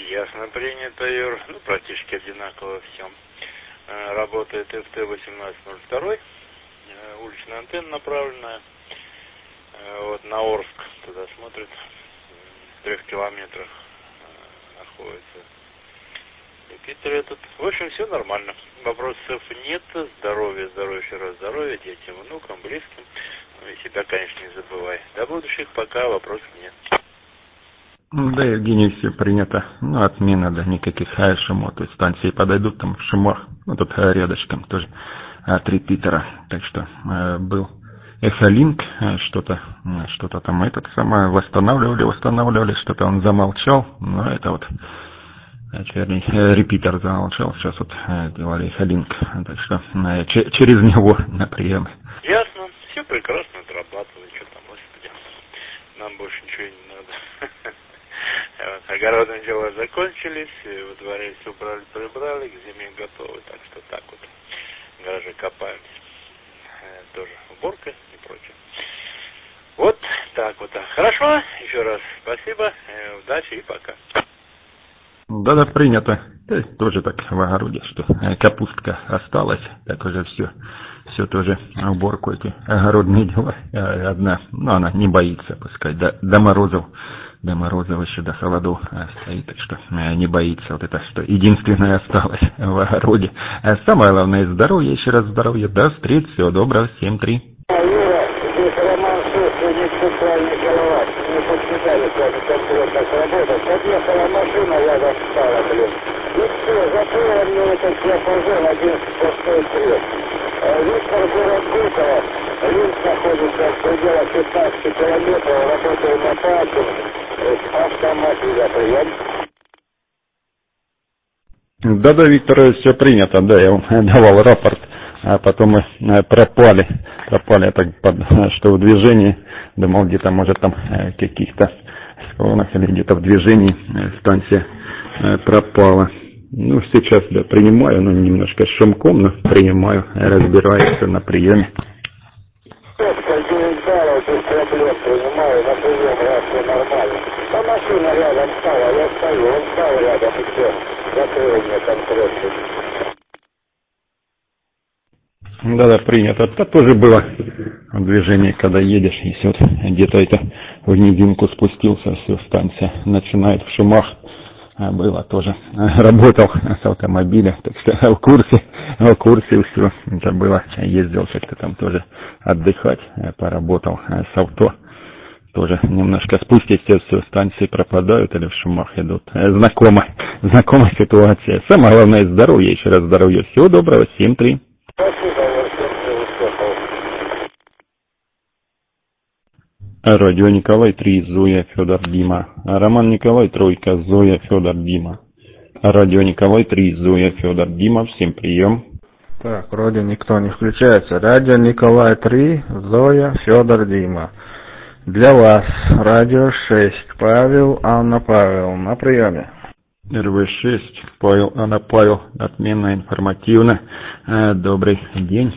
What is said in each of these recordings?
Ясно, принято, Юр. Ну, практически одинаково всем. Работает ФТ-1802, уличная антенна направленная. Вот на Орск туда смотрит, в 3 километрах находится. И Питер этот. В общем, все нормально. Вопросов нет. Здоровье, еще раз здоровье, детям, внукам, близким. Ну и себя, конечно, не забывай. До будущих пока вопросов нет. Да, Евгений, все принято. Ну, отмена, да, никаких шумов. То есть станции подойдут там в шумах. Ну, тут рядышком тоже 3 Питера. Так что был Эхолинк, что-то там этот самое восстанавливали, что-то он замолчал. Ну, это вот, вернее, репитер замолчал. Сейчас вот делали Эхолинк. Так что через него на прием. Ясно. Все прекрасно отрабатывает. Что там, господи. Нам больше ничего не надо. Огородные дела закончились, во дворе все убрали, прибрали, к зиме готовы, так что так вот, гаражи копались, тоже уборка и прочее. Вот так вот. Хорошо, еще раз спасибо, удачи и пока. Да, принято. Да, тоже так в огороде, что капустка осталась, так уже все тоже уборку эти огородные дела. Одна, но она не боится, пускай до морозов еще до холодов стоит, так что не боится. Вот это, что единственное осталось в огороде. Самое главное здоровье, еще раз здоровья. До встречи, всего доброго, 7-3. Юра, здесь Роман Шустрый, не центральный голова. Не подсчитали с вами конкретно работать. Подъехала машина, рядом стала, блин. И все, закрыла мне этот диапазон 11 сред. Виктор, город Гуково. Линк находится в пределах 15 километров, работаю на паркинге. Автоматика, прием. Да, Виктор, все принято, да, я вам давал рапорт, а потом мы пропали, так, что в движении, думал, где-то, может, там каких-то склонах или где-то в движении станция пропала. Ну, сейчас, да, принимаю, ну, немножко с шумком, но принимаю, разбираюсь на приеме. 9 баллов без проблем принимаю, на прием, раз все нормально. А машина рядом стала, я стою, он стал рядом и все. Закрыл мне конкретно. Да, принято. Это тоже было в движении, когда едешь, если вот где-то это в низинку спустился, все, станция начинает в шумах. Было тоже. Работал с автомобиля, так что в курсе все. Это было. Ездил как-то там тоже отдыхать, поработал с авто. Тоже немножко спустишься, все, станции пропадают или в шумах идут. Знакомая ситуация. Самое главное здоровье, еще раз здоровья. Всего доброго, 7-3. Радио Николай 3, Зоя, Федор, Дима. Роман Николай, тройка, Зоя, Федор, Дима. Радио Николай 3, Зоя, Федор, Дима. Всем прием. Так, вроде никто не включается. Радио Николай 3, Зоя, Федор, Дима. Для вас радио 6, Павел, Анна, Павел. На приеме. РВ-6, Павел, Анна, Павел. Отменно, информативно. Добрый день.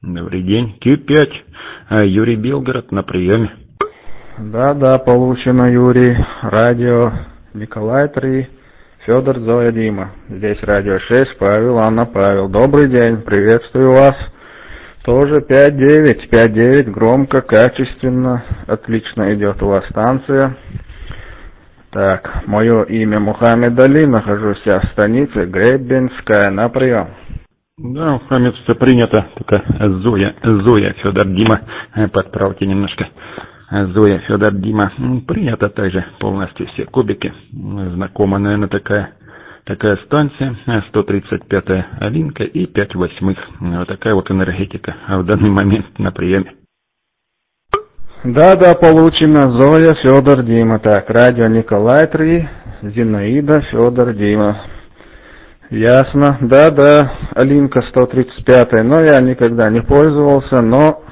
Q5, Юрий, Белгород. На приеме. Да, получено, Юрий. Радио Николай 3, Федор, Зоя, Дима. Здесь радио 6, Павел, Анна, Павел. Добрый день, приветствую вас. Тоже 5-9, громко, качественно, отлично идет у вас станция. Так, мое имя Мухаммед Али, нахожусь я в станице Гребенская, на прием. Да, Мухаммед, все принято, только Зоя, Федор, Дима, подправьте немножко. Зоя, Федор, Дима, принято также полностью все кубики. Знакома, наверное, такая станция, 135-я линка и 5/8. Вот такая вот энергетика в данный момент на приеме. Да, получено. Зоя, Федор, Дима. Так, радио Николай 3, Зинаида, Федор, Дима. Ясно. Да, Алинка 135-я, но я никогда не пользовался, но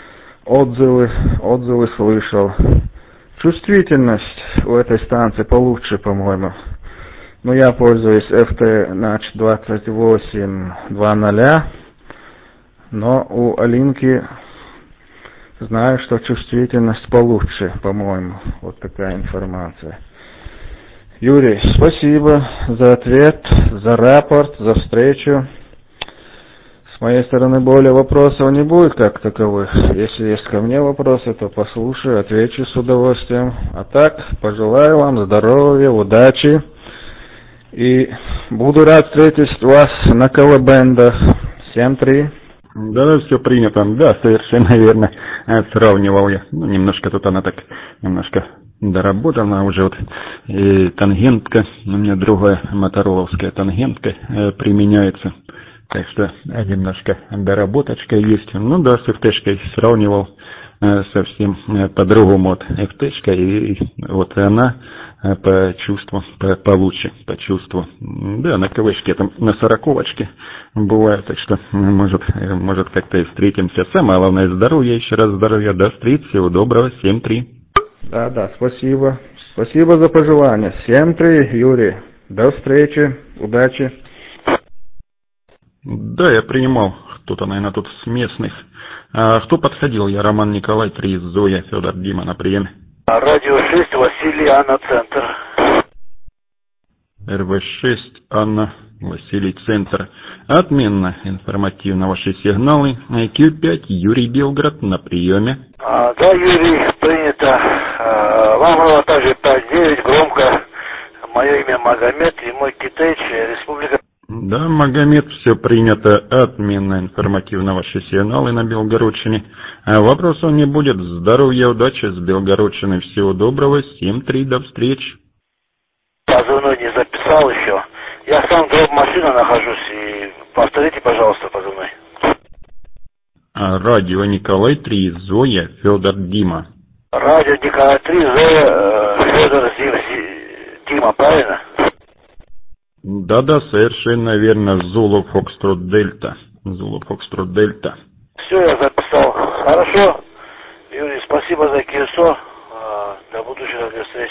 отзывы слышал. Чувствительность у этой станции получше, по-моему. Но я пользуюсь FT 28.2.0, но у Алинки знаю, что чувствительность получше, по-моему. Вот такая информация. Юрий, спасибо за ответ, за рапорт, за встречу. С моей стороны более вопросов не будет как таковых. Если есть ко мне вопросы, то послушаю, отвечу с удовольствием. А так, пожелаю вам здоровья, удачи. И буду рад встретить вас на колобендах. 7-3. Да, все принято. Да, совершенно верно. Сравнивал я. Ну, немножко тут она так, немножко доработана уже вот. И тангентка, у меня другая мотороловская тангентка применяется. Так что немножко доработочка есть. Ну да, с FT-шкой сравнивал совсем по-другому. Вот FT-шка и вот она по чувству получше, по чувству. Да, на КВшке там на 40-очке бывает, так что может как-то и встретимся. Самое главное здоровья, еще раз здоровья, до встречи, всего доброго, 7-3. Да, спасибо. Спасибо за пожелания. 7-3, Юрий. До встречи, удачи. Да, я принимал кто-то, наверное, тут с местных. А кто подходил? Я Роман Николай, 3, Зоя, Федор, Дима на приеме. Радио 6, Василий, Анна, Центр. РВ-6, Анна, Василий, Центр. Отменно, информативно ваши сигналы. Q5, Юрий, Белград, на приеме. Да, Юрий, принято. Вам было также 5-9, громко. Мое имя Магомед и мой Китайч, Республика. Да, Магомед, все принято. Отменно, информативно ваши сигналы на Белгородчине. Вопросов не будет. Здоровья, удачи с Белгородчиной. Всего доброго. 7-3, до встречи. Позывной не записал еще. Я сам в машине нахожусь. И повторите, пожалуйста, позывной. Радио Николай 3, Зоя, Федор, Дима. Радио Николай 3, Зоя, Федор, Дима, правильно? Да, совершенно верно. Зулу, Фокстрот, Дельта. Зулу, Фокстрот, Дельта. Все, я записал. Хорошо. Юрий, спасибо за КСО. До будущих радиовстреч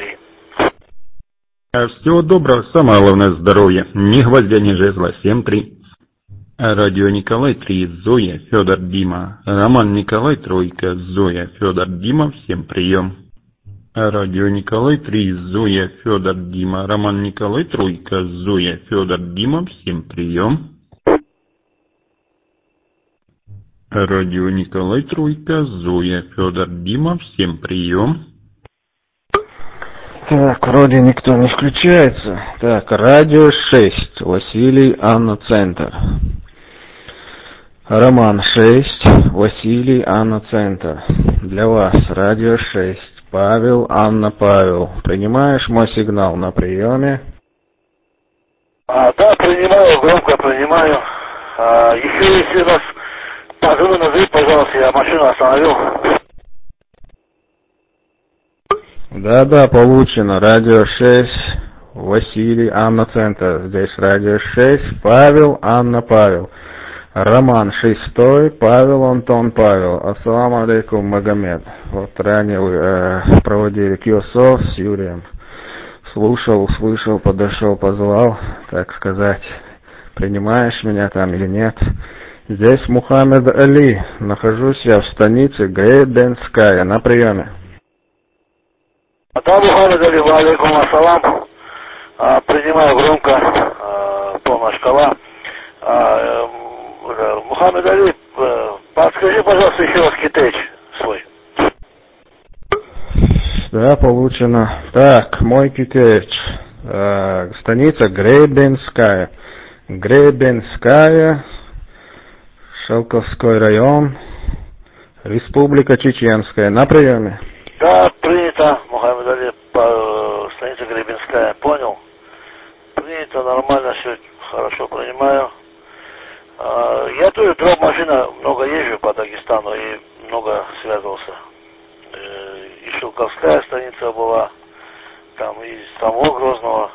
7-3. Всего доброго. Самое главное здоровья. Ни гвоздя, ни жезла. 7-3. Радио Николай 3, Зоя, Федор, Дима. Роман Николай, 3, Зоя, Федор, Дима. Всем прием. Радио Николай 3, Зоя, Федор, Дима. Роман Николай, 3, Зоя, Федор, Дима. Всем прием. Радио Николай, 3, Зоя, Федор, Дима. Всем прием. Так, вроде никто не включается. Так, радио 6, Василий, Анна, Центр. Роман 6, Василий, Анна, Центр. Для вас радио 6. Павел, Анна, Павел. Принимаешь мой сигнал на приеме? Да, принимаю, громко принимаю. Еще если вас позывной назови, пожалуйста, я машину остановил. Да, получено. Радио 6, Василий, Анна, Центр. Здесь радио 6, Павел, Анна, Павел. Роман 6, Павел, Антон, Павел. Ассаламу алейкум, Магомед. Вот ранее вы проводили КСО с Юрием. Слушал, услышал, подошел, позвал, так сказать. Принимаешь меня там или нет? Здесь Мухаммед Али. Нахожусь я в станице Гребенская на приеме. Да, Мухаммед Али, алейкум ассалам. Принимаю громко, полная шкала. Мухаммед Али, подскажи, пожалуйста, еще раз китайч свой. Да, получено. Так, мой китайч. Станица Гребенская. Гребенская, Шелковской район, Республика Чеченская. На приеме. Да, принято, Мухаммед Али, станица Гребенская. Понял? Принято, нормально, все хорошо принимаю. Я тоже дроп-машина, много езжу по Дагестану и много связывался. И Шелковская станица была, там и самого Грозного.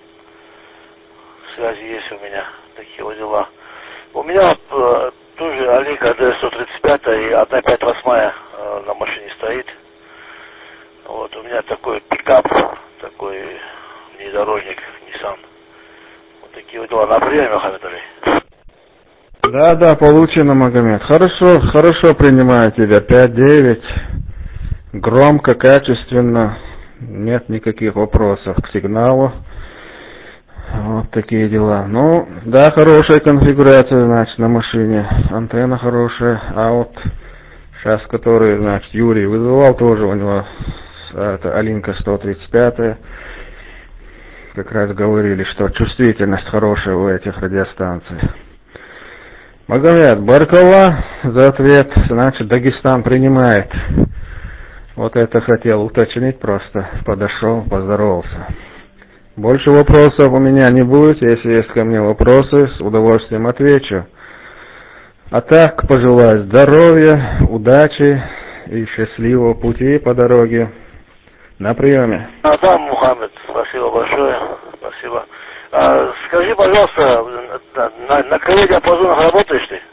Связи есть у меня, такие вот дела. У меня тоже Алика D135 и 1.5.8 на машине стоит. Вот, у меня такой пикап, такой внедорожник, Nissan. Вот такие вот дела. На приеме, Мухаммед Али. Да, получено, Магомед. Хорошо принимаю тебя. 5-9. Громко, качественно. нет никаких вопросов к сигналу. Вот такие дела. Ну, да, хорошая конфигурация, значит, на машине. Антенна хорошая. А вот сейчас, который, значит, Юрий вызывал, тоже у него это Алинка 135. Как раз говорили, что чувствительность хорошая у этих радиостанций. Магомед, Баркова за ответ, значит, Дагестан принимает. Вот это хотел уточнить просто. Подошел, поздоровался. Больше вопросов у меня не будет. Если есть ко мне вопросы, с удовольствием отвечу. А так, пожелаю здоровья, удачи и счастливого пути по дороге. На приеме. Да, Мухаммед, спасибо большое. Спасибо. Скажи, пожалуйста, на диапазонах работаешь ты?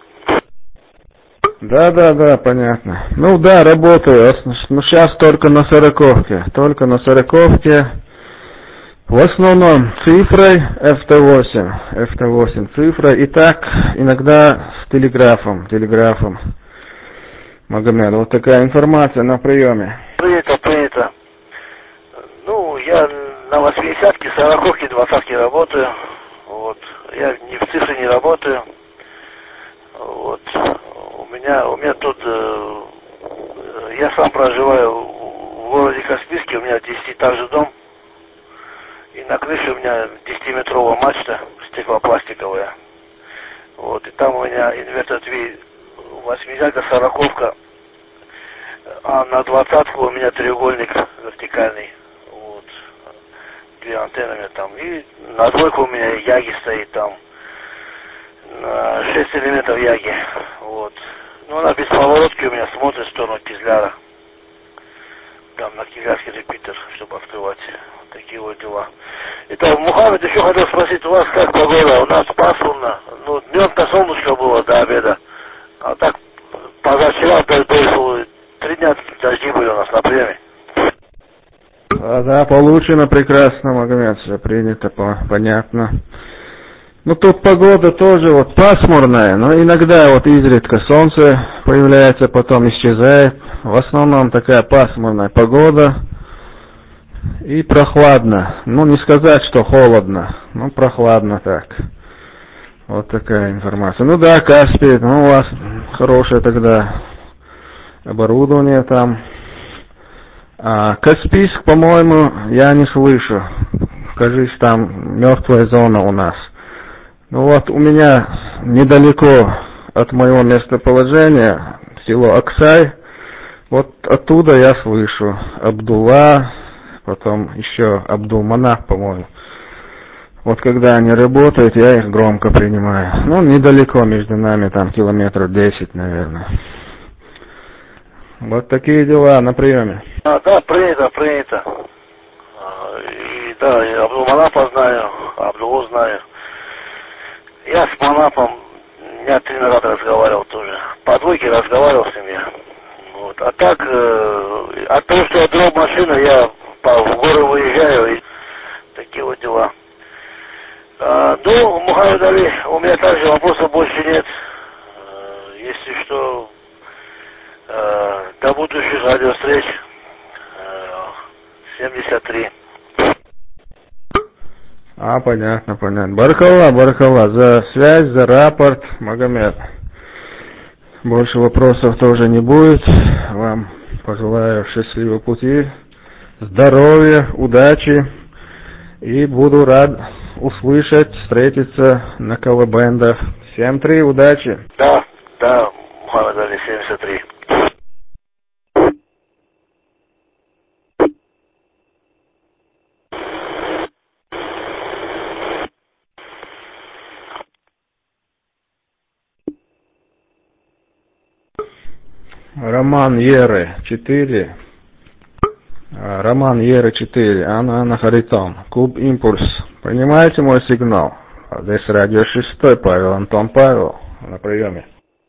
Да, понятно. Ну да, работаю. Ну сейчас только на 40-ке. Только на 40-ке. В основном цифрой FT8 цифра, и так иногда с телеграфом. Магомед, вот такая информация на приеме. Принято. Ну, я на 80-ке, 40-ке, 20-ке работаю. Вот. Я в цифре не работаю. Вот. У меня тут, я сам проживаю в городе Каспийске, у меня 10-этажный дом. И на крыше у меня 10-метровая мачта стеклопластиковая. Вот, и там у меня инвертор 80-ка, 40-ка, а на 20-ку у меня треугольник вертикальный. Вот, 2 антенны у меня там. И на двойку у меня яги стоит там, на 6 элементов яги. Вот. Ну, она без поворотки у меня смотрит в сторону Кизляра. Там на Кизлярский репитер, чтобы открывать. Вот такие вот дела. Итак, Мухаммед, еще хотел спросить, у вас как погода? У нас пасмурно. Ну, днем-то солнышко было до обеда. А так, позавчера, то есть 3 дня дожди были у нас на приеме. Да, получено прекрасно, Магомед, все принято, понятно. Ну, тут погода тоже вот пасмурная, но иногда вот изредка солнце появляется, потом исчезает. В основном такая пасмурная погода и прохладно. Ну, не сказать, что холодно, но прохладно так. Вот такая информация. Ну да, Каспий, ну у вас хорошее тогда оборудование там. А Каспийск, по-моему, я не слышу. Кажись, там мертвая зона у нас. Ну вот у меня недалеко от моего местоположения село Аксай. Вот оттуда я слышу Абдулла, потом еще Абдулманап, по-моему. Вот когда они работают, я их громко принимаю. Ну, недалеко между нами, там километров 10, наверное. Вот такие дела на приеме. Да, принято. И да, я Абдулманапа знаю, Абдуллу знаю. Я с Манапом дня 3 назад разговаривал тоже. По двойке разговаривал с ними. Вот. А так, от того, что я дроб машину, я в горы выезжаю, и такие вот дела. Ну, Мухаммед Али, у меня также вопросов больше нет. Если что, до будущих радиовстреч. 73. Понятно. Баракалла, за связь, за рапорт, Магомед. Больше вопросов тоже не будет. Вам пожелаю счастливого пути, здоровья, удачи. И буду рад услышать, встретиться на коллабендах. 7-3, удачи. Да, Мухаммед Али, 73. Роман Еры 4. Роман Еры 4. Анна Харитон. Клуб Импульс. Понимаете мой сигнал? Здесь радио 6. Павел Антон Павел. На приеме.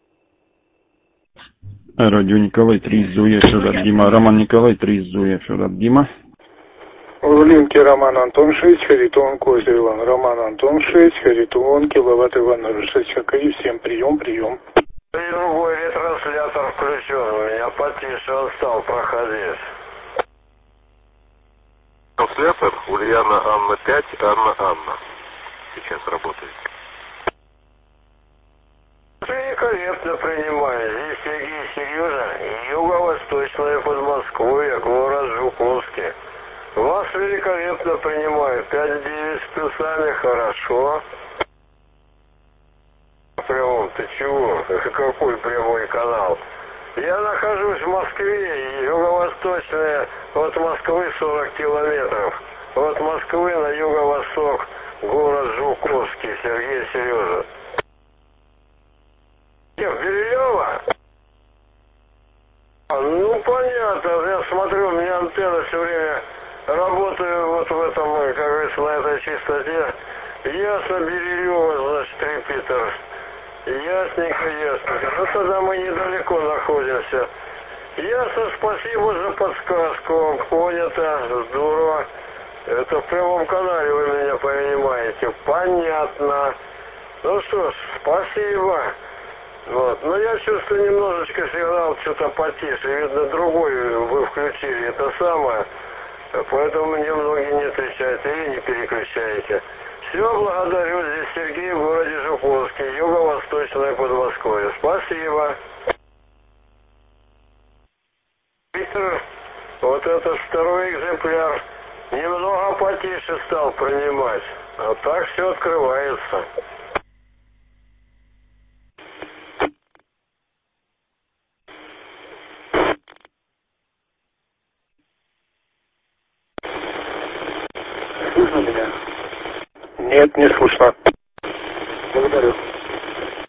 Радио Николай 3 Зуя Федор Дима. Роман Николай 3 Зуя Федор Дима. В линке Роман Антон 6, Харитон Козя Иван. Роман Антон 6, Харитон, киловатт Иван Рушечака. Всем прием. Другой ретранслятор включен, у меня потише он стал проходить. Транслятор Ульяна Анна 5, Анна. Сейчас работает. Великолепно принимаю. Здесь Сергей Сережа, юго-восточное Подмосковье, город Жуковский. Вас великолепно принимаю. 5-9 с плюсами, хорошо. Прямом, ты чего? Какой прямой канал? Я нахожусь в Москве, юго-восточная, от Москвы 40 километров. От Москвы на юго-восток, город Жуковский, Сергей Сережа. Бирюлева? Ну, понятно, я смотрю, у меня антенна все время работает вот в этом, как говорится, на этой частоте. Ясно, Бирюлева, значит, репитер. Ясненько. Ну, тогда мы недалеко находимся. Ясно, спасибо за подсказку. Понято, здорово. Это в прямом канале вы меня понимаете. Понятно. Ну что ж, спасибо. Вот. Но я чувствую немножечко сигнал что-то потише. Видно, другой вы включили. Это самое. Поэтому мне многие не отвечают или не переключаете. Все, благодарю. Здесь Сергей в городе Жуковский, юго-восточное Подмосковье. Спасибо. Виктор, вот этот второй экземпляр немного потише стал принимать. А так все открывается. Слышно меня? Нет, не слышно. Благодарю.